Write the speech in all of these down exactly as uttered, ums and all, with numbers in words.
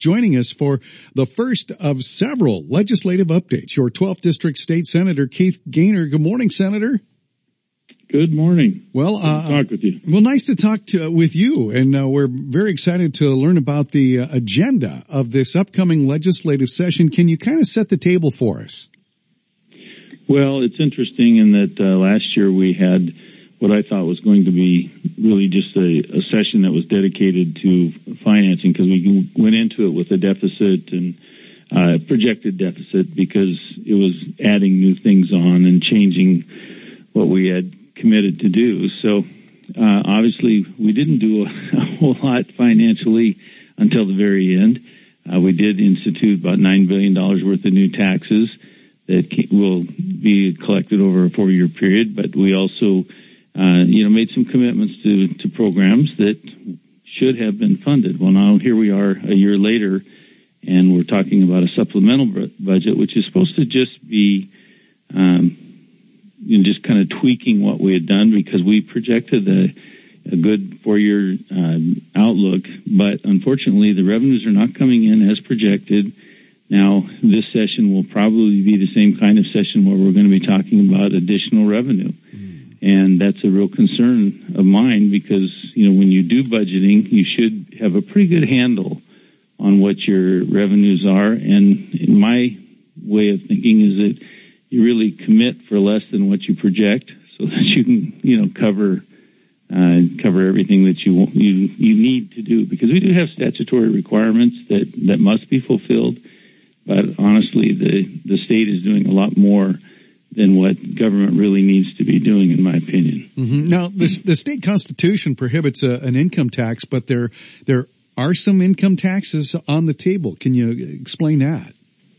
joining us for the first of several legislative updates. Your twelfth District State Senator Keith Gaynor. Good morning, Senator. Good morning. Well, uh, talk with you. Well, nice to talk to, uh, with you, and uh, we're very excited to learn about the uh, agenda of this upcoming legislative session. Can you kind of set the table for us? Well, it's interesting in that uh, last year we had what I thought was going to be really just a, a session that was dedicated to financing, because we went into it with a deficit and uh, projected deficit because it was adding new things on and changing what we had committed to do. So uh, obviously we didn't do a, a whole lot financially until the very end. Uh, we did institute about nine billion dollars worth of new taxes that will be collected over a four-year period, but we also uh, you know, made some commitments to, to programs that should have been funded. Well, now here we are a year later, and we're talking about a supplemental budget, which is supposed to just be um, you know, just kind of tweaking what we had done, because we projected a, a good four-year um, outlook, but unfortunately the revenues are not coming in as projected. Now, this session will probably be the same kind of session where we're going to be talking about additional revenue, mm. and that's a real concern of mine, because you know, when you do budgeting, you should have a pretty good handle on what your revenues are, and in my way of thinking is that you really commit for less than what you project, so that you can, you know, cover uh, cover everything that you want, you you need to do. Because we do have statutory requirements that, that must be fulfilled, but honestly, the the state is doing a lot more than what government really needs to be doing, in my opinion. Mm-hmm. Now, the the state constitution prohibits a, an income tax, but there there are some income taxes on the table. Can you explain that?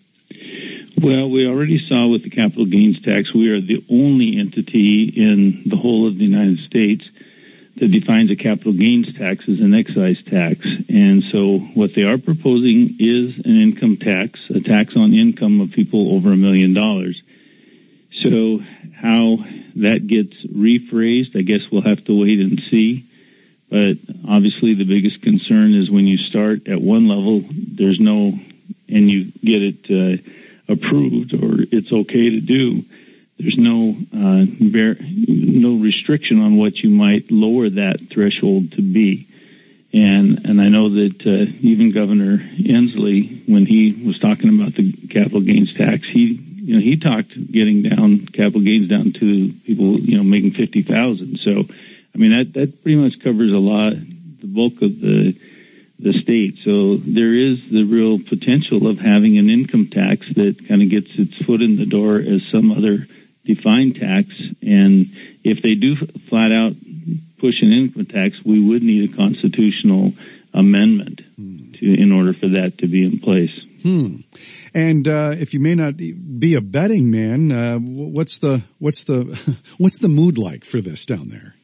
Well, we already saw with the capital gains tax, we are the only entity in the whole of the United States that defines a capital gains tax as an excise tax. And so what they are proposing is an income tax, a tax on income of people over a million dollars. So how that gets rephrased, I guess we'll have to wait and see. But obviously the biggest concern is when you start at one level, there's no, and you get it uh, approved or it's okay to do, there's no uh, bear, no restriction on what you might lower that threshold to be. And and I know that uh, even Governor Inslee, when he was talking about the capital gains tax, he you know he talked getting down capital gains down to people you know making fifty thousand. So I mean that that pretty much covers a lot, the bulk of the the state. So there is the real potential of having an income tax that kind of gets its foot in the door as some other defined tax. And if they do flat out push an income tax, we would need a constitutional amendment hmm. to in order for that to be in place. Hmm. And uh, if you may not be a betting man, uh, what's the what's the what's the mood like for this down there?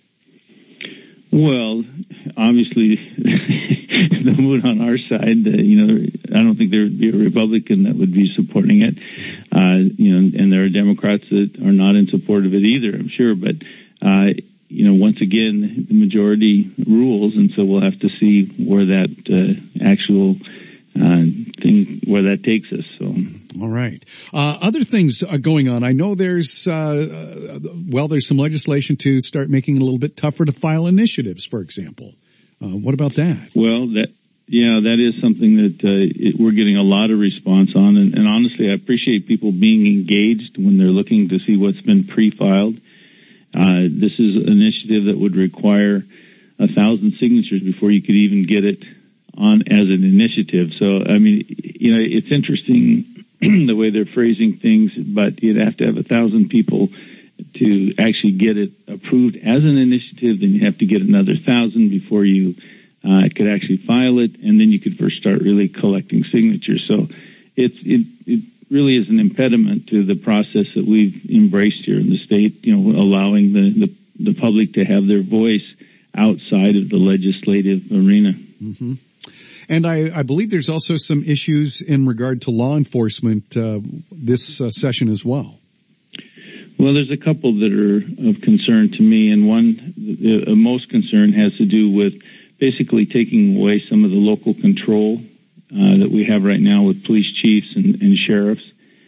Well, obviously, the mood on our side, uh, you know, I don't think there would be a Republican that would be supporting it, uh, you know, and there are Democrats that are not in support of it either, I'm sure. But, uh, you know, once again, the majority rules, and so we'll have to see where that uh, actual uh, thing, where that takes us. So. All right. Uh, other things are going on. I know there's, uh, uh, well, there's some legislation to start making it a little bit tougher to file initiatives, for example. Uh, what about that? Well, that, yeah, that is something that uh, it, we're getting a lot of response on. And, and honestly, I appreciate people being engaged when they're looking to see what's been pre-filed. Uh, this is an initiative that would require a thousand signatures before you could even get it on as an initiative. So, I mean, you know, it's interesting the way they're phrasing things, but you'd have to have a thousand people to actually get it approved as an initiative. Then you have to get another thousand before you uh, could actually file it, and then you could first start really collecting signatures. So it's it, it really is an impediment to the process that we've embraced here in the state, you know, allowing the, the, the public to have their voice outside of the legislative arena. Mm-hmm. And I, I believe there's also some issues in regard to law enforcement uh, this uh, session as well. Well, there's a couple that are of concern to me, and one, the, the most concern has to do with basically taking away some of the local control uh, that we have right now with police chiefs and, and sheriffs.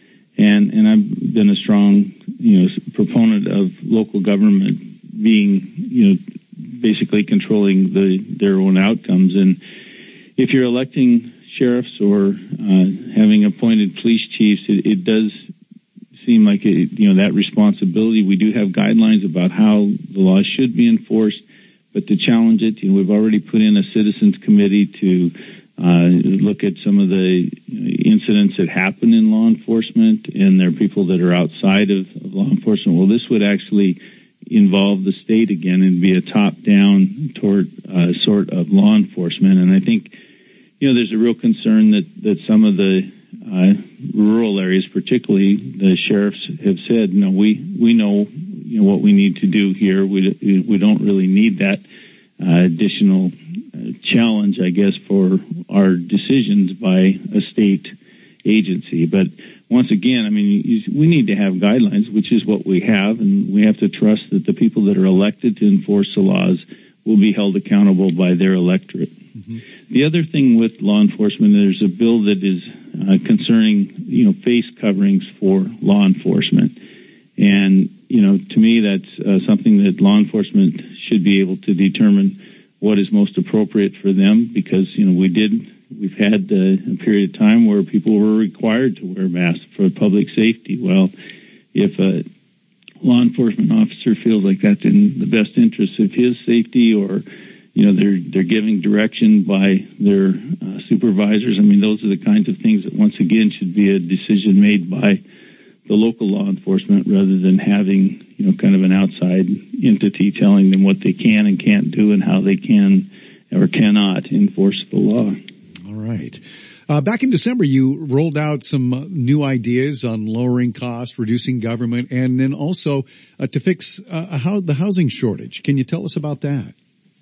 And, and I've been a strong, you know, proponent of local government being, you know, basically controlling the, their own outcomes. And if you're electing sheriffs or uh, having appointed police chiefs, it, it does seem like, it, you know, that responsibility. We do have guidelines about how the laws should be enforced, but to challenge it, you know, we've already put in a citizens committee to uh, look at some of the incidents that happen in law enforcement, and there are people that are outside of, of law enforcement. Well, this would actually involve the state again and be a top-down toward uh, sort of law enforcement. And I think, you know, there's a real concern that, that some of the uh, rural areas, particularly the sheriffs, have said, no, we, we know, you know, what we need to do here. We, we don't really need that uh, additional uh, challenge, I guess, for our decisions by a state agency. But once again, I mean, you, we need to have guidelines, which is what we have, and we have to trust that the people that are elected to enforce the laws will be held accountable by their electorate. Mm-hmm. The other thing with law enforcement, there's a bill that is uh, concerning, you know, face coverings for law enforcement. And, you know, to me, that's uh, something that law enforcement should be able to determine what is most appropriate for them, because, you know, we did, we've had uh, a period of time where people were required to wear masks for public safety. Well, if a law enforcement officer feels like that's in the best interest of his safety, or, you know, they're they're giving direction by their uh, supervisors, I mean, those are the kinds of things that, once again, should be a decision made by the local law enforcement rather than having, you know, kind of an outside entity telling them what they can and can't do and how they can or cannot enforce the law. All right. Uh, back in December, you rolled out some uh, new ideas on lowering costs, reducing government, and then also uh, to fix uh, how the housing shortage. Can you tell us about that?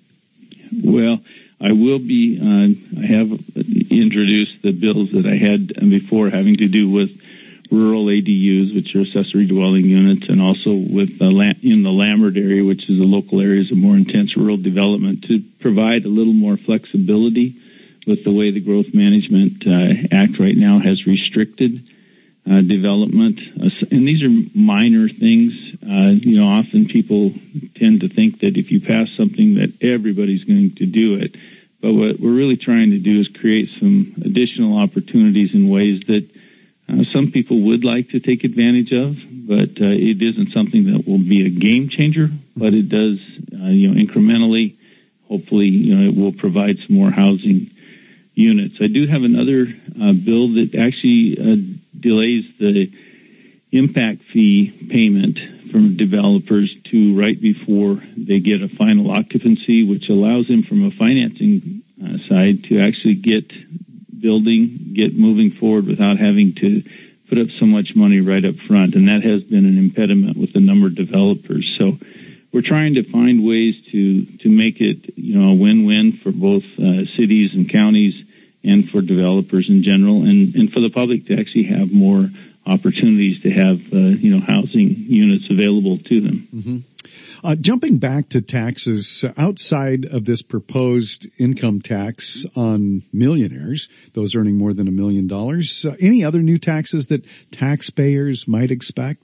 Well, I will be, uh, I have introduced the bills that I had before having to do with rural A D Us, which are accessory dwelling units, and also with uh, in the Lambert area, which is the local areas of more intense rural development, to provide a little more flexibility with the way the Growth Management uh, Act right now has restricted uh, development. Uh, and these are minor things. Uh, you know, often people tend to think that if you pass something that everybody's going to do it. But what we're really trying to do is create some additional opportunities in ways that uh, some people would like to take advantage of, but uh, it isn't something that will be a game changer, but it does, uh, you know, incrementally, hopefully, you know, it will provide some more housing units. I do have another uh, bill that actually uh, delays the impact fee payment from developers to right before they get a final occupancy, which allows them from a financing uh, side to actually get building, get moving forward without having to put up so much money right up front. And that has been an impediment with a number of developers. So we're trying to find ways to, to make it, you know, a win-win for both uh, cities and counties and for developers in general, and, and for the public to actually have more opportunities to have, uh, you know, housing units available to them. Mm-hmm. Uh, jumping back to taxes, outside of this proposed income tax on millionaires, those earning more than a million dollars, uh, any other new taxes that taxpayers might expect?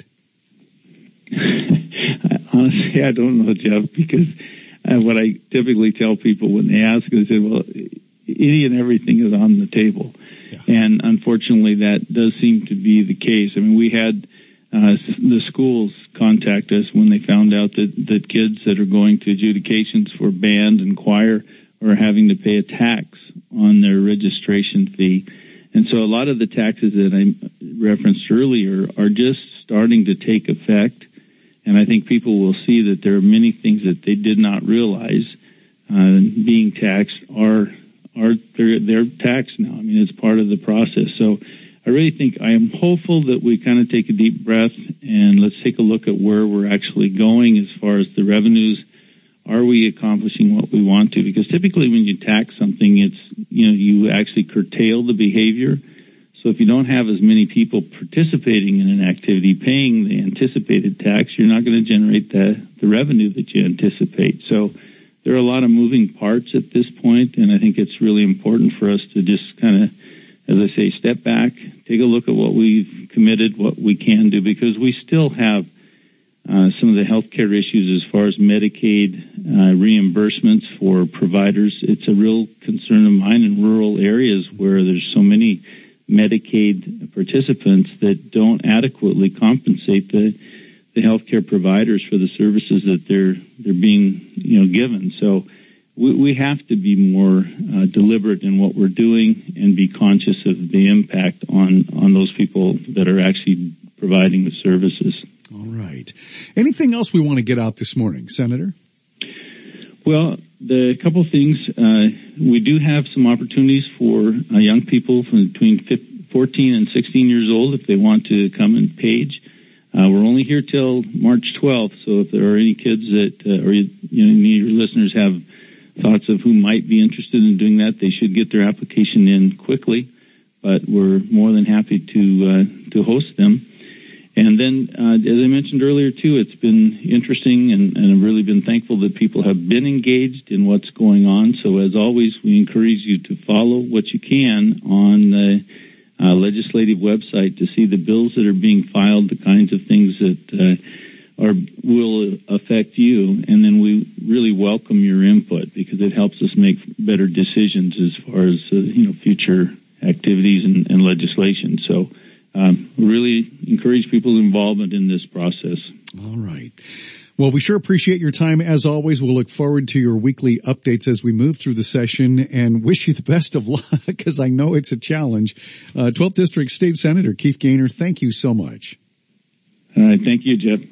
Honestly, I don't know, Jeff, because uh, what I typically tell people when they ask is, say, well, any and everything is on the table. Yeah. And unfortunately, that does seem to be the case. I mean, we had uh, the schools contact us when they found out that, that kids that are going to adjudications for band and choir are having to pay a tax on their registration fee. And so a lot of the taxes that I referenced earlier are just starting to take effect. And I think people will see that there are many things that they did not realize uh, being taxed are are they're, they're taxed now. I mean, it's part of the process. So I really think I am hopeful that we kind of take a deep breath and let's take a look at where we're actually going as far as the revenues. Are we accomplishing what we want to? Because typically when you tax something, it's, you know, you actually curtail the behavior. So if you don't have as many people participating in an activity, paying the anticipated tax, you're not going to generate the, the revenue that you anticipate. So there are a lot of moving parts at this point, and I think it's really important for us to just kind of as I say, step back, take a look at what we've committed, what we can do, because we still have uh, some of the healthcare issues as far as Medicaid uh, reimbursements for providers. It's a real concern of mine in rural areas where there's so many Medicaid participants that don't adequately compensate the, the healthcare providers for the services that they're they're being you know given. So we, we have to be more uh, deliberate in what we're doing and be conscious of the impact on on those people that are actually providing the services. All right. Anything else we want to get out this morning, Senator? Well, the couple of things, uh, we do have some opportunities for uh, young people from between fourteen and sixteen years old if they want to come and page. Uh, we're only here till March twelfth, so if there are any kids that, uh, or you know, any of your listeners have thoughts of who might be interested in doing that, they should get their application in quickly. But we're more than happy to uh, to host them. And then, uh, as I mentioned earlier, too, it's been interesting, and, and I've really been thankful that people have been engaged in what's going on. So, as always, we encourage you to follow what you can on the uh, legislative website to see the bills that are being filed, the kinds of things that uh, are will affect you. And then we really welcome your input because it helps us make better decisions as far as uh, you know future activities and, and legislation. So. Um, really encourage people's involvement in this process. All right. Well, we sure appreciate your time. As always, we'll look forward to your weekly updates as we move through the session and wish you the best of luck because I know it's a challenge. Uh, twelfth District State Senator Keith Gaynor, thank you so much. All right. Thank you, Jeff.